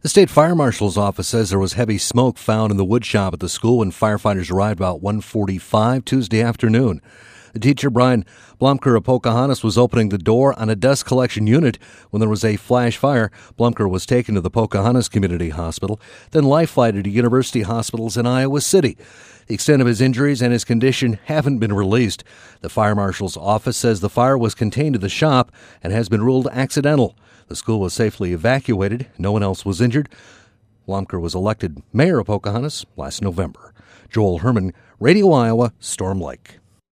The state fire marshal's office says there was heavy smoke found in the wood shop at the school when firefighters arrived about 1:45 Tuesday afternoon. The teacher, Brian Blumker of Pocahontas, was opening the door on a dust collection unit when there was a flash fire. Blumker was taken to the Pocahontas Community Hospital, then life-flighted to University Hospitals in Iowa City. The extent of his injuries and his condition haven't been released. The fire marshal's office says the fire was contained to the shop and has been ruled accidental. The school was safely evacuated. No one else was injured. Blumker was elected mayor of Pocahontas last November. Joel Herman, Radio Iowa, Storm Lake.